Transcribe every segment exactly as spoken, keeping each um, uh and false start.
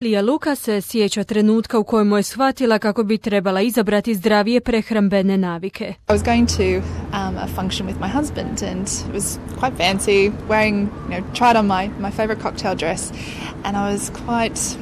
Lija Luka se sjeća trenutka u kojemu je shvatila kako bi trebala izabrati zdravije prehrambene navike. I was going to um, a function with my husband and it was quite fancy, wearing, you know, tried on my, my favorite cocktail dress and I was quite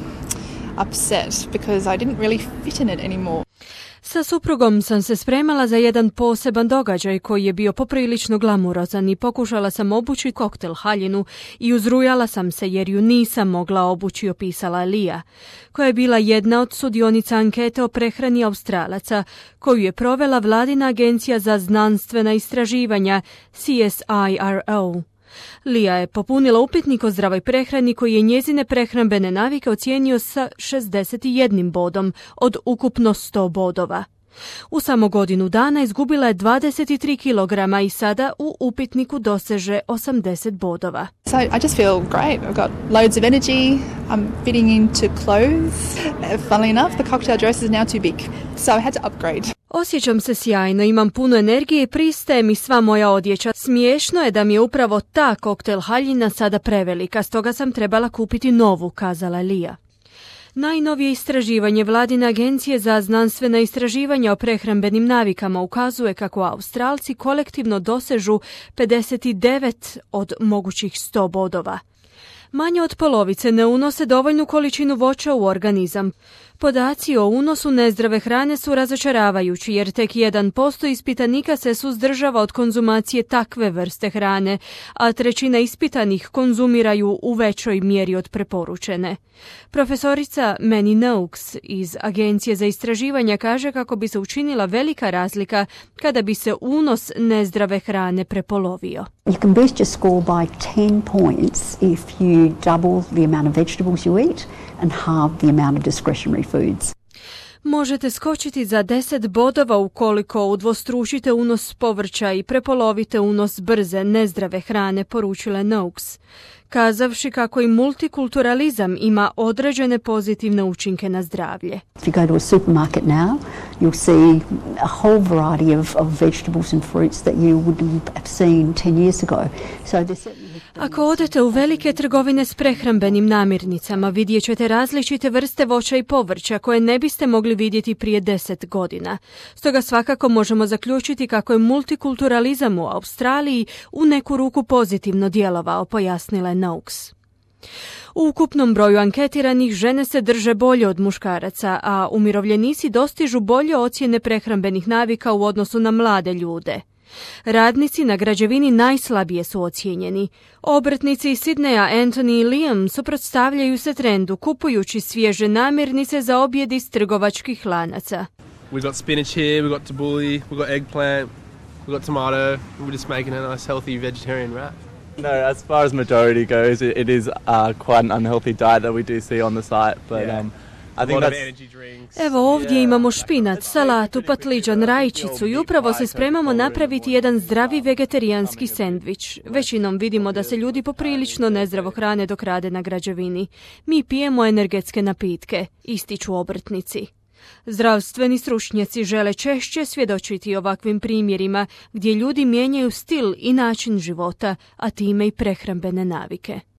upset because I didn't really fit in it anymore. Sa suprugom sam se spremala za jedan poseban događaj koji je bio poprilično glamurozan i pokušala sam obući koktel haljinu i uzrujala sam se jer ju nisam mogla obući, opisala Lija, koja je bila jedna od sudionica ankete o prehrani Australaca koju je provela vladina agencija za znanstvena istraživanja C S I R O. Lija je popunila upitnik o zdravoj prehrani koji je njezine prehrambene navike ocijenio sa šezdeset jednim bodom od ukupno sto bodova. U samo godinu dana izgubila je dvadeset tri kilograma i sada u upitniku doseže osamdeset bodova. So I just feel great. I've got loads of energy. I'm fitting into clothes. Funnily enough, the cocktail dress is now too big. So I had to upgrade. Osjećam se sjajno, imam puno energije i pristaje mi sva moja odjeća. Smiješno je da mi je upravo ta koktel haljina sada prevelika, stoga sam trebala kupiti novu, kazala Lija. Najnovije istraživanje vladine agencije za znanstvena istraživanja o prehrambenim navikama ukazuje kako Australci kolektivno dosežu pedeset devet od mogućih sto bodova. Manje od polovice ne unose dovoljnu količinu voća u organizam. Podaci o unosu nezdrave hrane su razočaravajući jer tek jedan posto ispitanika se suzdržava od konzumacije takve vrste hrane, a trećina ispitanih konzumiraju u većoj mjeri od preporučene. Profesorica Manny Noakes iz Agencije za istraživanja kaže kako bi se učinila velika razlika kada bi se unos nezdrave hrane prepolovio. You can boost your score by ten points if you double the amount of vegetables you eat and halve the amount of discretionary foods. Možete skočiti za deset bodova ukoliko udvostručite unos povrća i prepolovite unos brze, nezdrave hrane, poručila Noakes, kazavši kako i multikulturalizam ima određene pozitivne učinke na zdravlje. If you go to a supermarket now, you'll see a whole variety of, of vegetables and fruits that you wouldn't have seen ten years ago. So there's certainly... Ako odete u velike trgovine s prehrambenim namirnicama, vidjet ćete različite vrste voća i povrća koje ne biste mogli vidjeti prije deset godina. Stoga svakako možemo zaključiti kako je multikulturalizam u Australiji u neku ruku pozitivno djelovao, pojasnila je Noakes. U ukupnom broju anketiranih žene se drže bolje od muškaraca, a umirovljenici dostižu bolje ocjene prehrambenih navika u odnosu na mlade ljude. Radnici na građevini najslabije su ocijenjeni. Obrtnici iz Sidneja Anthony i Liam suprotstavljaju se trendu kupujući svježe namirnice za objed iz trgovačkih lanaca. We got spinach here, we got tabbouleh, we got eggplant, we got tomato. We're just making a nice healthy vegetarian wrap. No, as far as majority goes, it, it is uh, quite an unhealthy diet that we do see on the site, but Yeah. um, I think that's... Evo ovdje imamo špinac, salatu, patliđan, rajčicu i upravo se spremamo napraviti jedan zdravi vegetarijanski sendvič. Većinom vidimo da se ljudi poprilično nezdravo hrane dok rade na građevini. Mi pijemo energetske napitke, ističu obrtnici. Zdravstveni stručnjaci žele češće svjedočiti ovakvim primjerima gdje ljudi mijenjaju stil i način života, a time i prehrambene navike.